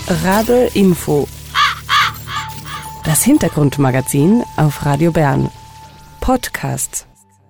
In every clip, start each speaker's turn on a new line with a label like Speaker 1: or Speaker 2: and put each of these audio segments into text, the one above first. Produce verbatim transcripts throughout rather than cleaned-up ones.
Speaker 1: Rabe Info. Das Hintergrundmagazin auf Radio Bern. Podcast.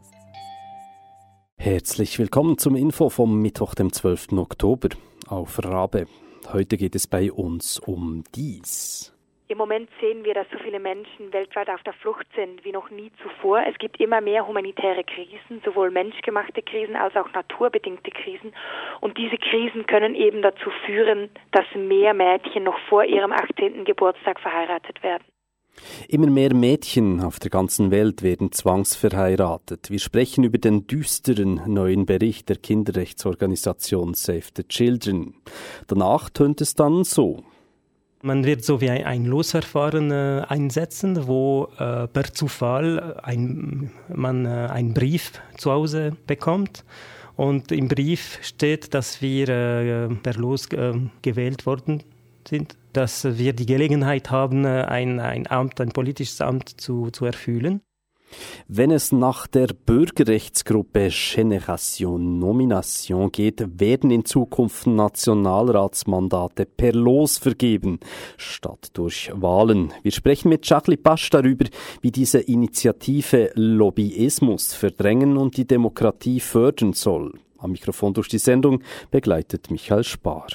Speaker 2: Herzlich willkommen zum Info vom Mittwoch, dem zwölften Oktober auf Rabe. Heute geht es bei uns um dies.
Speaker 3: Im Moment sehen wir, dass so viele Menschen weltweit auf der Flucht sind wie noch nie zuvor. Es gibt immer mehr humanitäre Krisen, sowohl menschgemachte Krisen als auch naturbedingte Krisen. Und diese Krisen können eben dazu führen, dass mehr Mädchen noch vor ihrem achtzehnten Geburtstag verheiratet werden.
Speaker 2: Immer mehr Mädchen auf der ganzen Welt werden zwangsverheiratet. Wir sprechen über den düsteren neuen Bericht der Kinderrechtsorganisation Save the Children. Danach tönt es dann so.
Speaker 4: Man wird so wie ein Losverfahren äh, einsetzen, wo äh, per Zufall ein, man äh, einen Brief zu Hause bekommt. Und im Brief steht, dass wir äh, per Los äh, gewählt worden sind, dass wir die Gelegenheit haben, äh, ein, ein Amt, ein politisches Amt zu, zu erfüllen.
Speaker 2: Wenn es nach der Bürgerrechtsgruppe Génération Nomination geht, werden in Zukunft Nationalratsmandate per Los vergeben, statt durch Wahlen. Wir sprechen mit Jacqueline Pasch darüber, wie diese Initiative Lobbyismus verdrängen und die Demokratie fördern soll. Am Mikrofon durch die Sendung begleitet Michael Spar.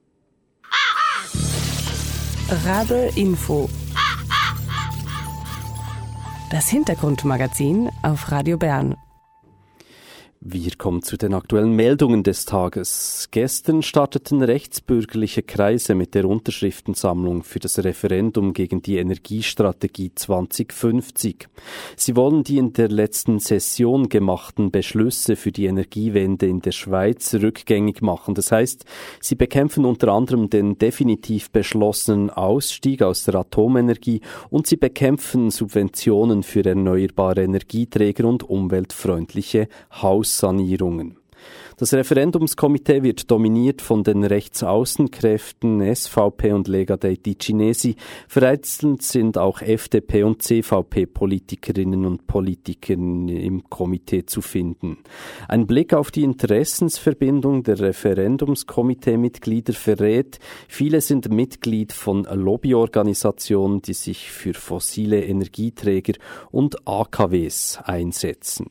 Speaker 1: Rabe Info. Das Hintergrundmagazin auf Radio Bern.
Speaker 2: Wir kommen zu den aktuellen Meldungen des Tages. Gestern starteten rechtsbürgerliche Kreise mit der Unterschriftensammlung für das Referendum gegen die Energiestrategie zwanzig fünfzig. Sie wollen die in der letzten Session gemachten Beschlüsse für die Energiewende in der Schweiz rückgängig machen. Das heißt, sie bekämpfen unter anderem den definitiv beschlossenen Ausstieg aus der Atomenergie und sie bekämpfen Subventionen für erneuerbare Energieträger und umweltfreundliche Haus Sanierungen. Das Referendumskomitee wird dominiert von den Rechtsaußenkräften S V P und Lega dei Ticinesi. Vereinzelt sind auch F D P und C V P-Politikerinnen und Politiker im Komitee zu finden. Ein Blick auf die Interessensverbindung der Referendumskomitee-Mitglieder verrät, viele sind Mitglied von Lobbyorganisationen, die sich für fossile Energieträger und A K Ws einsetzen.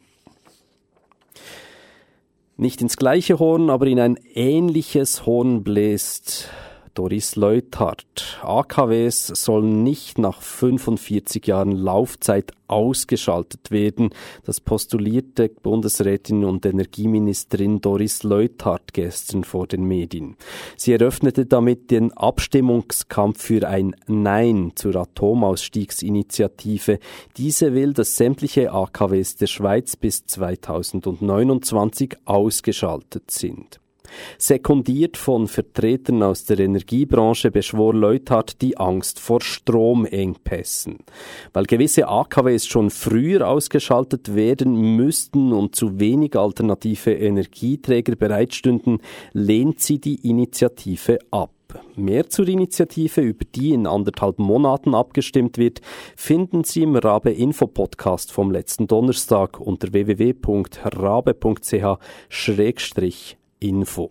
Speaker 2: Nicht ins gleiche Horn, aber in ein ähnliches Horn bläst Doris Leuthard. A K Ws sollen nicht nach fünfundvierzig Jahren Laufzeit ausgeschaltet werden. Das postulierte Bundesrätin und Energieministerin Doris Leuthard gestern vor den Medien. Sie eröffnete damit den Abstimmungskampf für ein Nein zur Atomausstiegsinitiative. Diese will, dass sämtliche A K Ws der Schweiz bis zweitausendneunundzwanzig ausgeschaltet sind. Sekundiert von Vertretern aus der Energiebranche beschwor Leuthard die Angst vor Stromengpässen. Weil gewisse A K Ws schon früher ausgeschaltet werden müssten und zu wenig alternative Energieträger bereitstünden, lehnt sie die Initiative ab. Mehr zur Initiative, über die in anderthalb Monaten abgestimmt wird, finden Sie im Rabe-Info-Podcast vom letzten Donnerstag unter w w w punkt rabe punkt c h schrägstrich Info.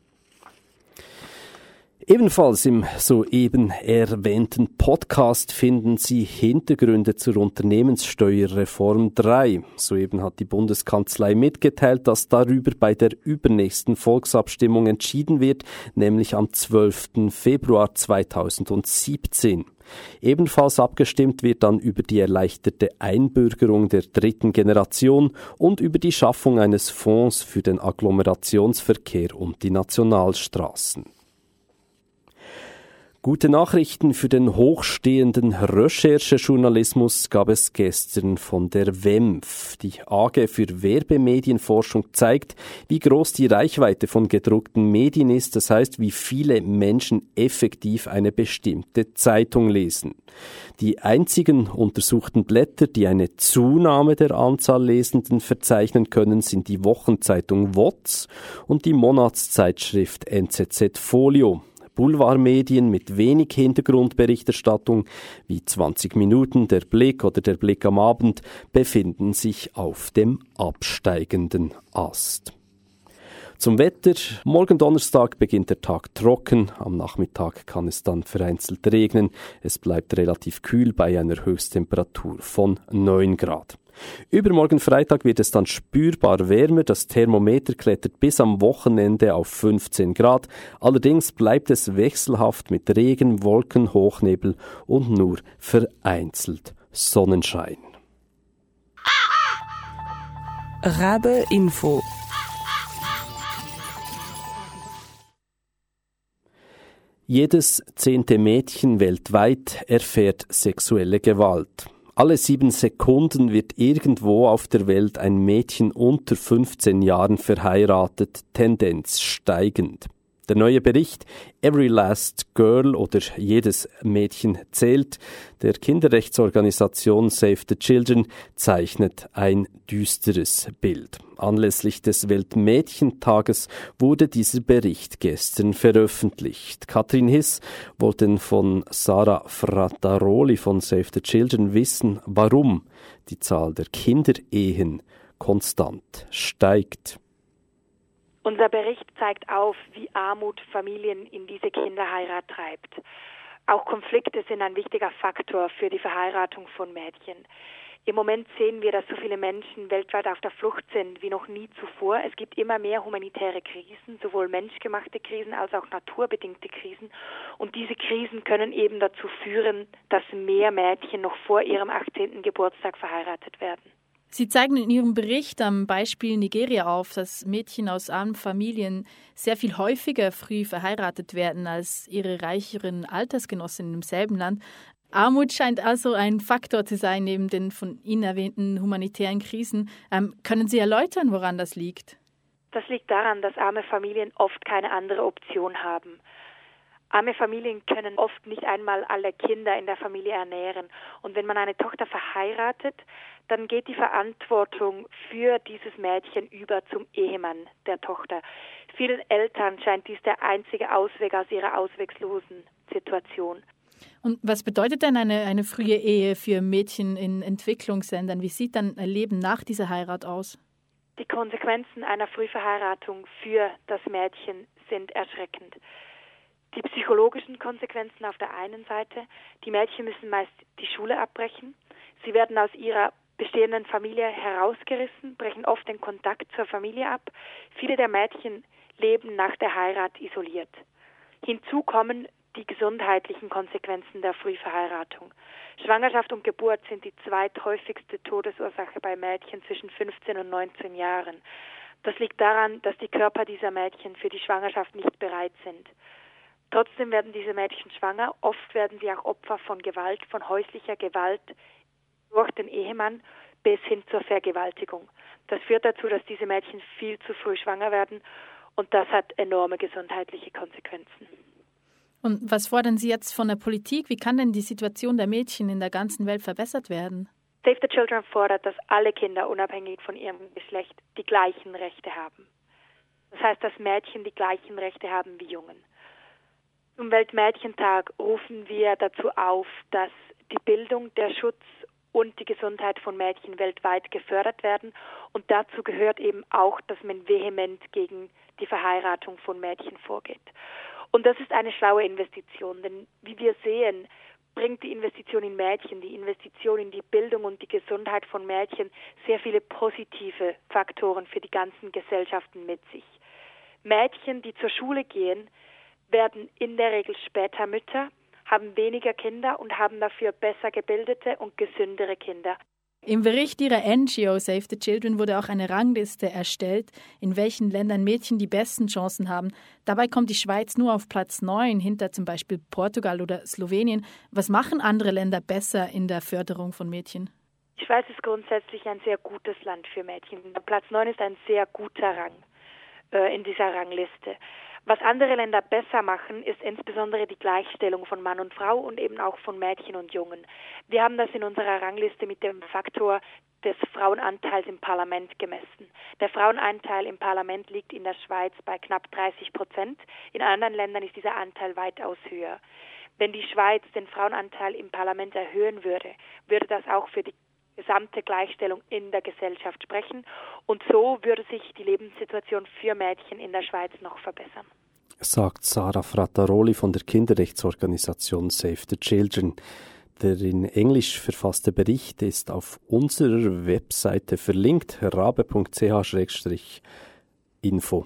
Speaker 2: Ebenfalls im soeben erwähnten Podcast finden Sie Hintergründe zur Unternehmenssteuerreform drei. Soeben hat die Bundeskanzlei mitgeteilt, dass darüber bei der übernächsten Volksabstimmung entschieden wird, nämlich am zwölften Februar zweitausendsiebzehn. Ebenfalls abgestimmt wird dann über die erleichterte Einbürgerung der dritten Generation und über die Schaffung eines Fonds für den Agglomerationsverkehr und die Nationalstraßen. Gute Nachrichten für den hochstehenden Recherchejournalismus gab es gestern von der W E M F. Die A G für Werbemedienforschung zeigt, wie groß die Reichweite von gedruckten Medien ist, das heißt, wie viele Menschen effektiv eine bestimmte Zeitung lesen. Die einzigen untersuchten Blätter, die eine Zunahme der Anzahl Lesenden verzeichnen können, sind die Wochenzeitung W O Z und die Monatszeitschrift N Z Z Folio. Boulevardmedien mit wenig Hintergrundberichterstattung wie zwanzig Minuten, der Blick oder der Blick am Abend befinden sich auf dem absteigenden Ast. Zum Wetter. Morgen Donnerstag beginnt der Tag trocken. Am Nachmittag kann es dann vereinzelt regnen. Es bleibt relativ kühl bei einer Höchsttemperatur von neun Grad. Übermorgen Freitag wird es dann spürbar wärmer. Das Thermometer klettert bis am Wochenende auf fünfzehn Grad. Allerdings bleibt es wechselhaft mit Regen, Wolken, Hochnebel und nur vereinzelt Sonnenschein.
Speaker 1: Rabe Info.
Speaker 2: Jedes zehnte Mädchen weltweit erfährt sexuelle Gewalt. Alle sieben Sekunden wird irgendwo auf der Welt ein Mädchen unter fünfzehn Jahren verheiratet, Tendenz steigend. Der neue Bericht Every Last Girl oder Jedes Mädchen zählt der Kinderrechtsorganisation Save the Children zeichnet ein düsteres Bild. Anlässlich des Weltmädchentages wurde dieser Bericht gestern veröffentlicht. Katrin Hiss wollte von Sara Frattaroli von Save the Children wissen, warum die Zahl der Kinderehen konstant steigt.
Speaker 3: Unser Bericht zeigt auf, wie Armut Familien in diese Kinderheirat treibt. Auch Konflikte sind ein wichtiger Faktor für die Verheiratung von Mädchen. Im Moment sehen wir, dass so viele Menschen weltweit auf der Flucht sind wie noch nie zuvor. Es gibt immer mehr humanitäre Krisen, sowohl menschgemachte Krisen als auch naturbedingte Krisen. Und diese Krisen können eben dazu führen, dass mehr Mädchen noch vor ihrem achtzehnten Geburtstag verheiratet werden.
Speaker 5: Sie zeigen in Ihrem Bericht am Beispiel Nigeria auf, dass Mädchen aus armen Familien sehr viel häufiger früh verheiratet werden als ihre reicheren Altersgenossinnen im selben Land. Armut scheint also ein Faktor zu sein neben den von Ihnen erwähnten humanitären Krisen. Ähm, können Sie erläutern, woran das liegt?
Speaker 3: Das liegt daran, dass arme Familien oft keine andere Option haben. Arme Familien können oft nicht einmal alle Kinder in der Familie ernähren. Und wenn man eine Tochter verheiratet, dann geht die Verantwortung für dieses Mädchen über zum Ehemann der Tochter. Vielen Eltern scheint dies der einzige Ausweg aus ihrer ausweglosen Situation.
Speaker 5: Und was bedeutet denn eine, eine frühe Ehe für Mädchen in Entwicklungsländern? Wie sieht dann ein Leben nach dieser Heirat aus?
Speaker 3: Die Konsequenzen einer Frühverheiratung für das Mädchen sind erschreckend. Die psychologischen Konsequenzen auf der einen Seite. Die Mädchen müssen meist die Schule abbrechen. Sie werden aus ihrer bestehenden Familie herausgerissen, brechen oft den Kontakt zur Familie ab. Viele der Mädchen leben nach der Heirat isoliert. Hinzu kommen die gesundheitlichen Konsequenzen der Frühverheiratung. Schwangerschaft und Geburt sind die zweithäufigste Todesursache bei Mädchen zwischen fünfzehn und neunzehn Jahren. Das liegt daran, dass die Körper dieser Mädchen für die Schwangerschaft nicht bereit sind. Trotzdem werden diese Mädchen schwanger. Oft werden sie auch Opfer von Gewalt, von häuslicher Gewalt durch den Ehemann bis hin zur Vergewaltigung. Das führt dazu, dass diese Mädchen viel zu früh schwanger werden und das hat enorme gesundheitliche Konsequenzen.
Speaker 5: Und was fordern Sie jetzt von der Politik? Wie kann denn die Situation der Mädchen in der ganzen Welt verbessert werden?
Speaker 3: Save the Children fordert, dass alle Kinder unabhängig von ihrem Geschlecht die gleichen Rechte haben. Das heißt, dass Mädchen die gleichen Rechte haben wie Jungen. Zum Weltmädchentag rufen wir dazu auf, dass die Bildung, der Schutz und die Gesundheit von Mädchen weltweit gefördert werden. Und dazu gehört eben auch, dass man vehement gegen die Verheiratung von Mädchen vorgeht. Und das ist eine schlaue Investition, denn wie wir sehen, bringt die Investition in Mädchen, die Investition in die Bildung und die Gesundheit von Mädchen sehr viele positive Faktoren für die ganzen Gesellschaften mit sich. Mädchen, die zur Schule gehen, werden in der Regel später Mütter, haben weniger Kinder und haben dafür besser gebildete und gesündere Kinder.
Speaker 5: Im Bericht Ihrer N G O Save the Children wurde auch eine Rangliste erstellt, in welchen Ländern Mädchen die besten Chancen haben. Dabei kommt die Schweiz nur auf Platz neun, hinter zum Beispiel Portugal oder Slowenien. Was machen andere Länder besser in der Förderung von Mädchen?
Speaker 3: Die Schweiz ist grundsätzlich ein sehr gutes Land für Mädchen. Platz neun ist ein sehr guter Rang äh, in dieser Rangliste. Was andere Länder besser machen, ist insbesondere die Gleichstellung von Mann und Frau und eben auch von Mädchen und Jungen. Wir haben das in unserer Rangliste mit dem Faktor des Frauenanteils im Parlament gemessen. Der Frauenanteil im Parlament liegt in der Schweiz bei knapp dreißig Prozent. In anderen Ländern ist dieser Anteil weitaus höher. Wenn die Schweiz den Frauenanteil im Parlament erhöhen würde, würde das auch für die gesamte Gleichstellung in der Gesellschaft sprechen. Und so würde sich die Lebenssituation für Mädchen in der Schweiz noch verbessern.
Speaker 2: Sagt Sarah Frattaroli von der Kinderrechtsorganisation Save the Children. Der in Englisch verfasste Bericht ist auf unserer Webseite verlinkt, rabe punkt c h slash info.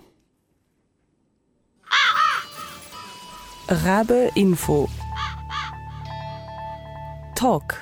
Speaker 1: Rabe Info Talk.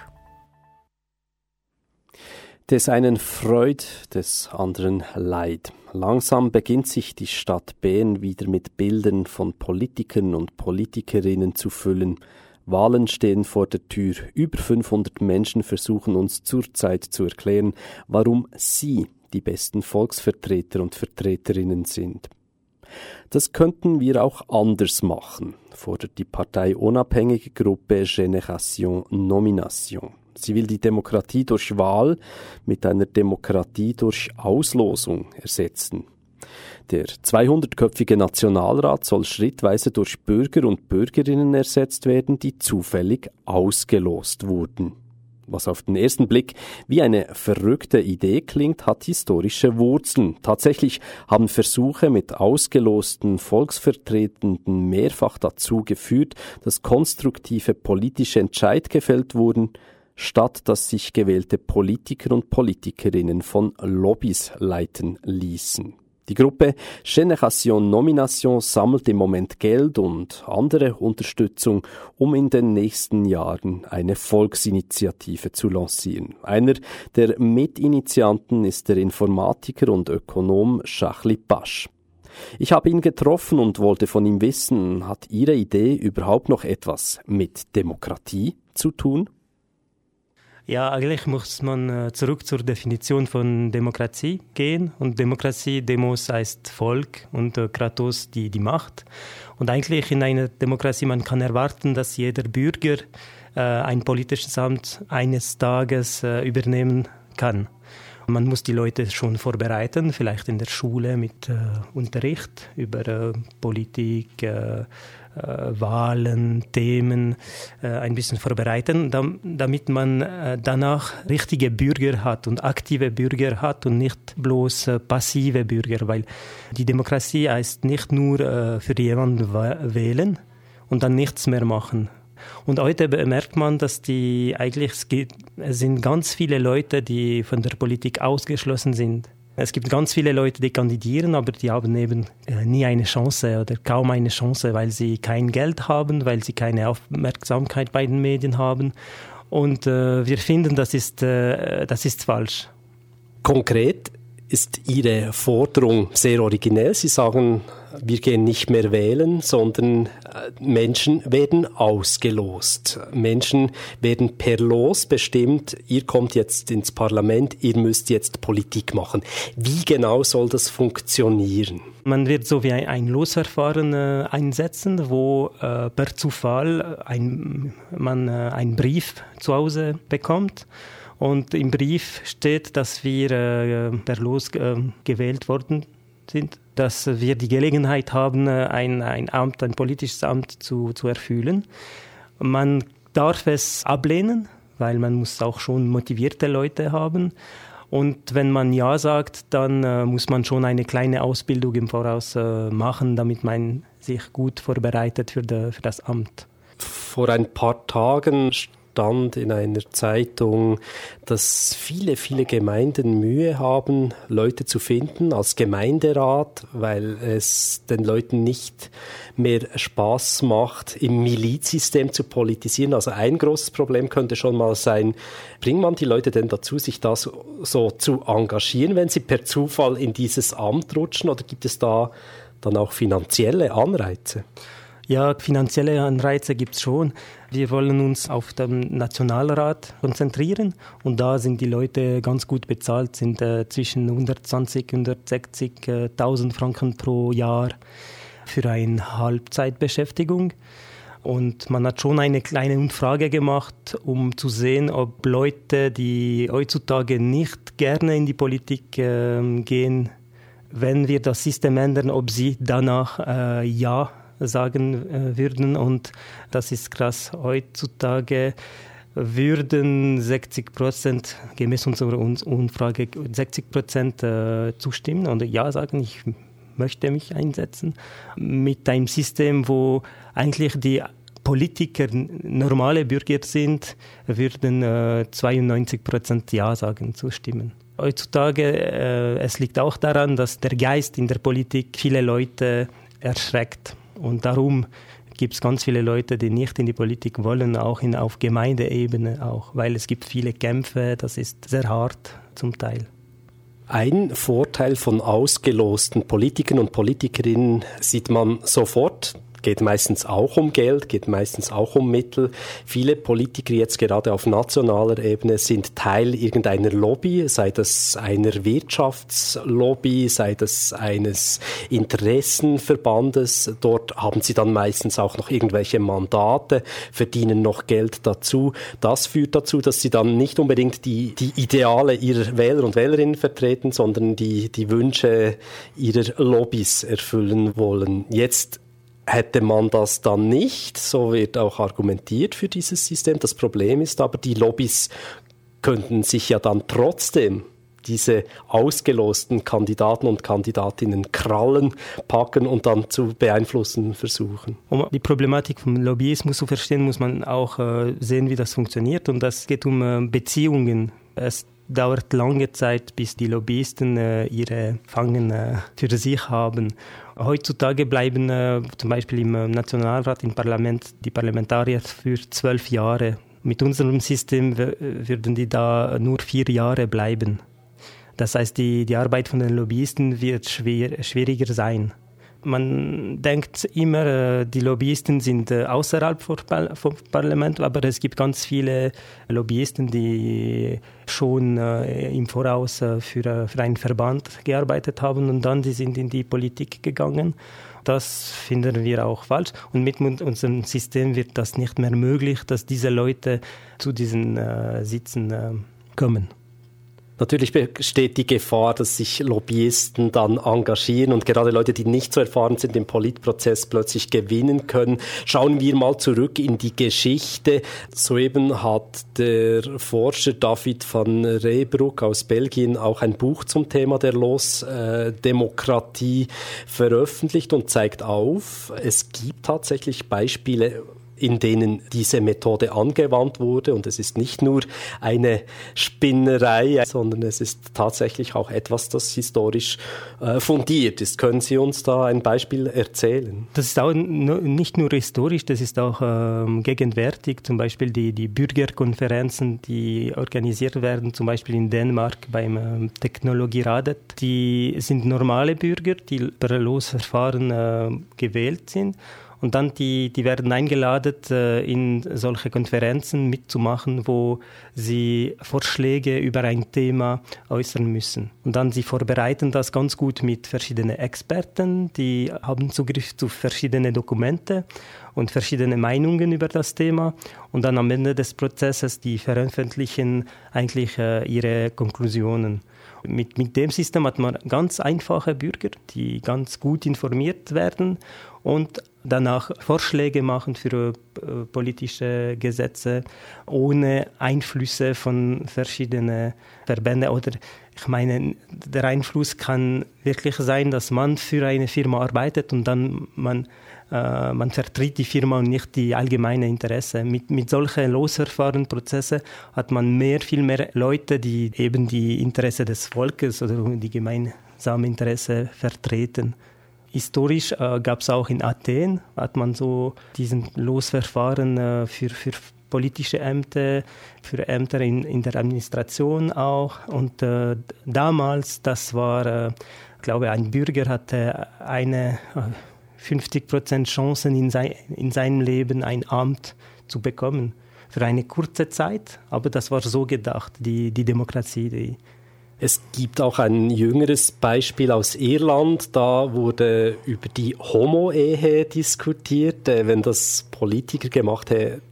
Speaker 2: Des einen Freud, des anderen Leid. Langsam beginnt sich die Stadt Bern wieder mit Bildern von Politikern und Politikerinnen zu füllen. Wahlen stehen vor der Tür. Über fünfhundert Menschen versuchen uns zurzeit zu erklären, warum sie die besten Volksvertreter und Vertreterinnen sind. Das könnten wir auch anders machen, fordert die parteiunabhängige Gruppe Génération Nomination. Sie will die Demokratie durch Wahl mit einer Demokratie durch Auslosung ersetzen. Der zweihundertköpfige Nationalrat soll schrittweise durch Bürger und Bürgerinnen ersetzt werden, die zufällig ausgelost wurden. Was auf den ersten Blick wie eine verrückte Idee klingt, hat historische Wurzeln. Tatsächlich haben Versuche mit ausgelosten Volksvertretenden mehrfach dazu geführt, dass konstruktive politische Entscheid gefällt wurden, statt dass sich gewählte Politiker und Politikerinnen von Lobbys leiten ließen. Die Gruppe Génération Nomination sammelt im Moment Geld und andere Unterstützung, um in den nächsten Jahren eine Volksinitiative zu lancieren. Einer der Mitinitianten ist der Informatiker und Ökonom Shachli Pasch. Ich habe ihn getroffen und wollte von ihm wissen, hat Ihre Idee überhaupt noch etwas mit Demokratie zu tun?
Speaker 4: Ja, eigentlich muss man zurück zur Definition von Demokratie gehen. Und Demokratie, Demos heißt Volk und Kratos die, die Macht. Und eigentlich in einer Demokratie, man kann erwarten, dass jeder Bürger äh, ein politisches Amt eines Tages äh, übernehmen kann. Man muss die Leute schon vorbereiten, vielleicht in der Schule mit äh, Unterricht über äh, Politik, äh, äh, Wahlen, Themen äh, ein bisschen vorbereiten, dam- damit man äh, danach richtige Bürger hat und aktive Bürger hat und nicht bloß äh, passive Bürger, weil die Demokratie heißt nicht nur äh, für jemanden wählen und dann nichts mehr machen. Und heute merkt man, dass die eigentlich, es, gibt, es sind ganz viele Leute, die von der Politik ausgeschlossen sind. Es gibt ganz viele Leute, die kandidieren, aber die haben eben nie eine Chance oder kaum eine Chance, weil sie kein Geld haben, weil sie keine Aufmerksamkeit bei den Medien haben. Und äh, wir finden, das ist, äh, das ist falsch.
Speaker 2: Konkret ist Ihre Forderung sehr originell. Sie sagen, wir gehen nicht mehr wählen, sondern Menschen werden ausgelost. Menschen werden per Los bestimmt, ihr kommt jetzt ins Parlament, ihr müsst jetzt Politik machen. Wie genau soll das funktionieren?
Speaker 4: Man wird so wie ein, ein Losverfahren äh, einsetzen, wo äh, per Zufall ein, man äh, einen Brief zu Hause bekommt. Und im Brief steht, dass wir äh, per Los äh, gewählt worden sind, dass wir die Gelegenheit haben, ein, ein Amt, ein politisches Amt zu, zu erfüllen. Man darf es ablehnen, weil man muss auch schon motivierte Leute haben. Und wenn man Ja sagt, dann äh, muss man schon eine kleine Ausbildung im Voraus äh, machen, damit man sich gut vorbereitet für, de, für das Amt.
Speaker 2: Vor ein paar Tagen stand in einer Zeitung, dass viele, viele Gemeinden Mühe haben, Leute zu finden als Gemeinderat, weil es den Leuten nicht mehr Spaß macht, im Milizsystem zu politisieren. Also ein großes Problem könnte schon mal sein, bringt man die Leute denn dazu, sich da so, so zu engagieren, wenn sie per Zufall in dieses Amt rutschen, oder gibt es da dann auch finanzielle Anreize?
Speaker 4: Ja, finanzielle Anreize gibt es schon. Wir wollen uns auf den Nationalrat konzentrieren und da sind die Leute ganz gut bezahlt, sind äh, zwischen hundertzwanzig, hundertsechzigtausend Franken pro Jahr für eine Halbzeitbeschäftigung. Und man hat schon eine kleine Umfrage gemacht, um zu sehen, ob Leute, die heutzutage nicht gerne in die Politik äh, gehen, wenn wir das System ändern, ob sie danach äh, ja sagen äh, würden. Und das ist krass. Heutzutage würden sechzig Prozent, gemäß unserer Umfrage, sechzig Prozent äh, zustimmen und ja sagen, ich möchte mich einsetzen. Mit einem System, wo eigentlich die Politiker normale Bürger sind, würden äh, zweiundneunzig Prozent Ja sagen, zustimmen. Heutzutage, äh, es liegt auch daran, dass der Geist in der Politik viele Leute erschreckt und darum gibt es ganz viele Leute, die nicht in die Politik wollen, auch in, auf Gemeindeebene auch, weil es gibt viele Kämpfe, das ist sehr hart zum Teil.
Speaker 2: Ein Vorteil von ausgelosten Politikern und Politikerinnen sieht man sofort. Geht meistens auch um Geld, geht meistens auch um Mittel. Viele Politiker jetzt gerade auf nationaler Ebene sind Teil irgendeiner Lobby, sei das einer Wirtschaftslobby, sei das eines Interessenverbandes. Dort haben sie dann meistens auch noch irgendwelche Mandate, verdienen noch Geld dazu. Das führt dazu, dass sie dann nicht unbedingt die, die Ideale ihrer Wähler und Wählerinnen vertreten, sondern die, die Wünsche ihrer Lobbys erfüllen wollen. Jetzt hätte man das dann nicht, so wird auch argumentiert für dieses System. Das Problem ist aber, die Lobbys könnten sich ja dann trotzdem diese ausgelosten Kandidaten und Kandidatinnen Krallen packen und dann zu beeinflussen versuchen.
Speaker 4: Um die Problematik vom Lobbyismus zu verstehen, muss man auch äh, sehen, wie das funktioniert. Und das geht um äh, Beziehungen. Es dauert lange Zeit, bis die Lobbyisten äh, ihre Fangen äh, für sich haben. Heutzutage bleiben äh, zum Beispiel im äh, Nationalrat, im Parlament, die Parlamentarier für zwölf Jahre. Mit unserem System w- würden die da nur vier Jahre bleiben. Das heißt, die, die Arbeit von den Lobbyisten wird schwer, schwieriger sein. Man denkt immer, die Lobbyisten sind außerhalb vom Parlament, aber es gibt ganz viele Lobbyisten, die schon im Voraus für, für einen Verband gearbeitet haben und dann die sind in die Politik gegangen. Das finden wir auch falsch. Und mit unserem System wird das nicht mehr möglich, dass diese Leute zu diesen äh, Sitzen äh, kommen.
Speaker 2: Natürlich besteht die Gefahr, dass sich Lobbyisten dann engagieren und gerade Leute, die nicht so erfahren sind im Politprozess, plötzlich gewinnen können. Schauen wir mal zurück in die Geschichte. Soeben hat der Forscher David van Reybrouck aus Belgien auch ein Buch zum Thema der Losdemokratie veröffentlicht und zeigt auf, es gibt tatsächlich Beispiele, in denen diese Methode angewandt wurde. Und es ist nicht nur eine Spinnerei, sondern es ist tatsächlich auch etwas, das historisch äh, fundiert ist. Können Sie uns da ein Beispiel erzählen?
Speaker 4: Das ist auch nicht nur historisch, das ist auch ähm, gegenwärtig. Zum Beispiel die, die Bürgerkonferenzen, die organisiert werden, zum Beispiel in Dänemark beim ähm, Technologieradet. Die sind normale Bürger, die per Losverfahren äh, gewählt sind. Und dann die, die werden eingeladen, in solche Konferenzen mitzumachen, wo sie Vorschläge über ein Thema äußern müssen. Und dann sie vorbereiten das ganz gut mit verschiedenen Experten, die haben Zugriff zu verschiedenen Dokumente und verschiedene Meinungen über das Thema. Und dann am Ende des Prozesses, die veröffentlichen eigentlich ihre Konklusionen. Mit, mit dem System hat man ganz einfache Bürger, die ganz gut informiert werden und danach Vorschläge machen für äh, politische Gesetze ohne Einflüsse von verschiedenen Verbänden. Oder ich meine, der Einfluss kann wirklich sein, dass man für eine Firma arbeitet und dann man, äh, man vertritt die Firma und nicht die allgemeine Interesse. Mit, mit solchen Losverfahrenprozessen hat man mehr, viel mehr Leute, die eben die Interesse des Volkes oder die gemeinsame Interesse vertreten. Historisch äh, gab es auch in Athen, hat man so diesen Losverfahren äh, für, für politische Ämter, für Ämter in, in der Administration auch. Und äh, damals, das war, äh, ich glaube, ein Bürger hatte eine äh, fünfzig Prozent Chancen in, sein, in seinem Leben ein Amt zu bekommen. Für eine kurze Zeit, aber das war so gedacht, die, die Demokratie, die
Speaker 2: Es gibt auch ein jüngeres Beispiel aus Irland. Da wurde über die Homo-Ehe diskutiert. Wenn das Politiker gemacht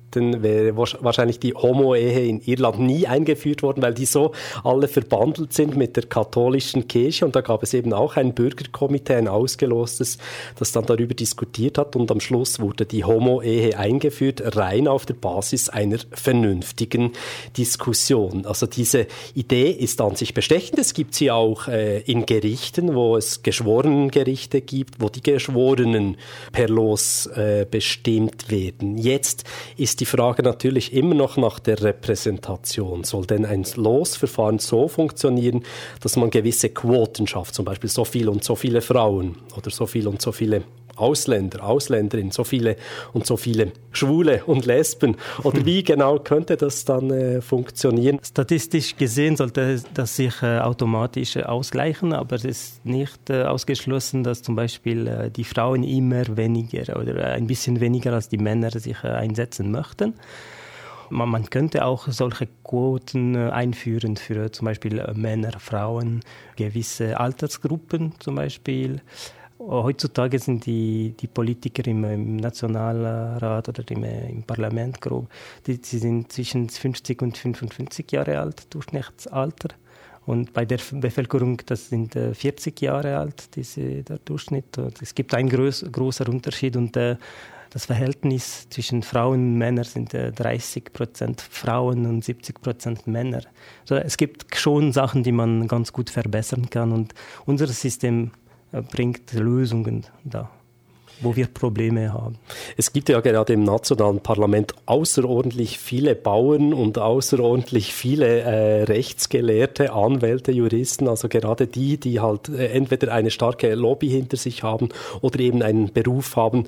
Speaker 2: hätten, wäre wahrscheinlich die Homo-Ehe in Irland nie eingeführt worden, weil die so alle verbandelt sind mit der katholischen Kirche. Und da gab es eben auch ein Bürgerkomitee, ein ausgelostes, das dann darüber diskutiert hat. Und am Schluss wurde die Homo-Ehe eingeführt, rein auf der Basis einer vernünftigen Diskussion. Also diese Idee ist an sich bestechend. Es gibt sie auch äh, in Gerichten, wo es Geschworenengerichte gibt, wo die Geschworenen per Los äh, bestimmt werden. Jetzt ist die Frage natürlich immer noch nach der Repräsentation. Soll denn ein Losverfahren so funktionieren, dass man gewisse Quoten schafft, zum Beispiel so viel und so viele Frauen oder so viel und so viele Ausländer, Ausländerinnen, so viele und so viele Schwule und Lesben? Oder wie genau könnte das dann äh, funktionieren?
Speaker 4: Statistisch gesehen sollte das sich äh, automatisch äh, ausgleichen, aber es ist nicht äh, ausgeschlossen, dass zum Beispiel äh, die Frauen immer weniger oder ein bisschen weniger als die Männer sich äh, einsetzen möchten. Man, man könnte auch solche Quoten äh, einführen für äh, zum Beispiel äh, Männer, Frauen, gewisse Altersgruppen zum Beispiel. Heutzutage sind die, die Politiker im, im Nationalrat oder im, im Parlament grob, die, die sind zwischen fünfzig und fünfundfünfzig Jahre alt, Durchschnittsalter. Und bei der Bevölkerung, das sind äh, vierzig Jahre alt, diese, der Durchschnitt. Und es gibt einen groß, großen Unterschied und äh, das Verhältnis zwischen Frauen und Männern sind äh, dreißig Prozent Frauen und siebzig Prozent Männer. Also es gibt schon Sachen, die man ganz gut verbessern kann und unser System bringt Lösungen da, wo wir Probleme haben.
Speaker 2: Es gibt ja gerade im nationalen Parlament außerordentlich viele Bauern und außerordentlich viele äh, Rechtsgelehrte, Anwälte, Juristen, also gerade die, die halt äh, entweder eine starke Lobby hinter sich haben oder eben einen Beruf haben,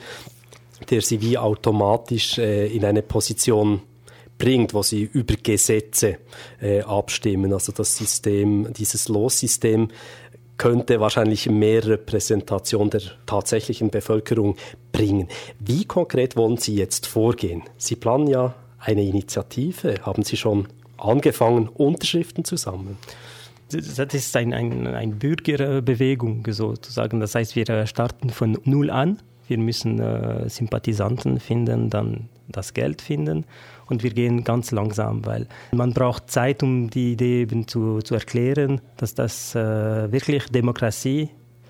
Speaker 2: der sie wie automatisch äh, in eine Position bringt, wo sie über Gesetze äh, abstimmen. Also das System, dieses Lossystem könnte wahrscheinlich mehr Repräsentation der tatsächlichen Bevölkerung bringen. Wie konkret wollen Sie jetzt vorgehen? Sie planen ja eine Initiative. Haben Sie schon angefangen, Unterschriften zu sammeln?
Speaker 4: Das ist ein, ein, eine Bürgerbewegung sozusagen. Das heißt, wir starten von null an. Wir müssen äh, Sympathisanten finden, dann das Geld finden und wir gehen ganz langsam, weil man braucht Zeit, um die Idee eben zu, zu erklären, dass das äh, wirklich Demokratie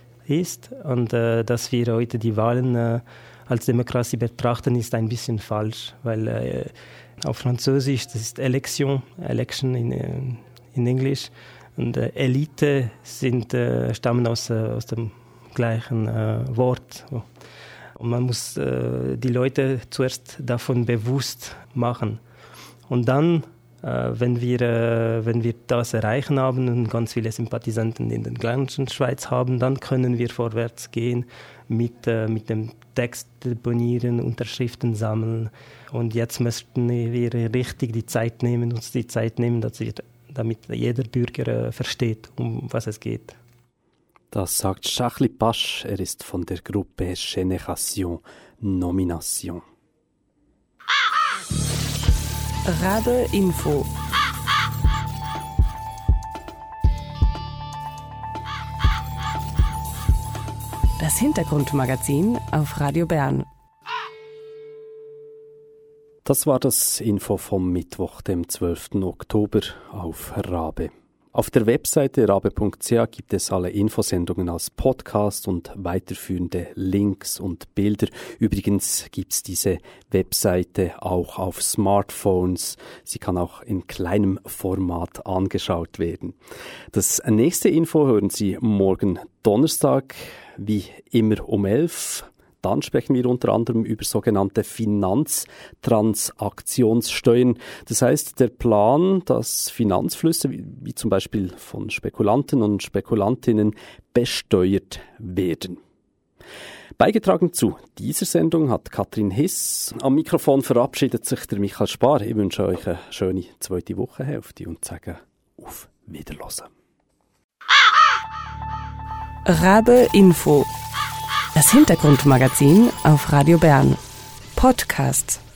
Speaker 4: ist und äh, dass wir heute die Wahlen äh, als Demokratie betrachten, ist ein bisschen falsch, weil äh, auf Französisch das ist Election, Election in, in Englisch und äh, Elite sind, äh, stammen aus, äh, aus dem gleichen äh, Wort. Und man muss äh, die Leute zuerst davon bewusst machen. Und dann, äh, wenn, wir, äh, wenn wir das erreichen haben und ganz viele Sympathisanten in der ganzen Schweiz haben, dann können wir vorwärts gehen mit, äh, mit dem Text deponieren, Unterschriften sammeln. Und jetzt müssten wir richtig die Zeit nehmen, uns die Zeit nehmen, dass wir, damit jeder Bürger äh, versteht, um was es geht.
Speaker 2: Das sagt Chachli Pasch, er ist von der Gruppe Génération Nomination.
Speaker 1: Rabe Info. Das Hintergrundmagazin auf Radio Bern.
Speaker 2: Das war das Info vom Mittwoch, dem zwölften Oktober auf Rabe. Auf der Webseite rabe punkt c h gibt es alle Infosendungen als Podcast und weiterführende Links und Bilder. Übrigens gibt es diese Webseite auch auf Smartphones. Sie kann auch in kleinem Format angeschaut werden. Das nächste Info hören Sie morgen Donnerstag, wie immer um elf. Dann sprechen wir unter anderem über sogenannte Finanztransaktionssteuern. Das heißt, der Plan, dass Finanzflüsse, wie, wie zum Beispiel von Spekulanten und Spekulantinnen, besteuert werden. Beigetragen zu dieser Sendung hat Katrin Hiss. Am Mikrofon verabschiedet sich der Michael Spar. Ich wünsche euch eine schöne zweite Wochenhälfte und sage auf Wiederhören.
Speaker 1: Rabe Info. Das Hintergrundmagazin auf Radio Bern. Podcast.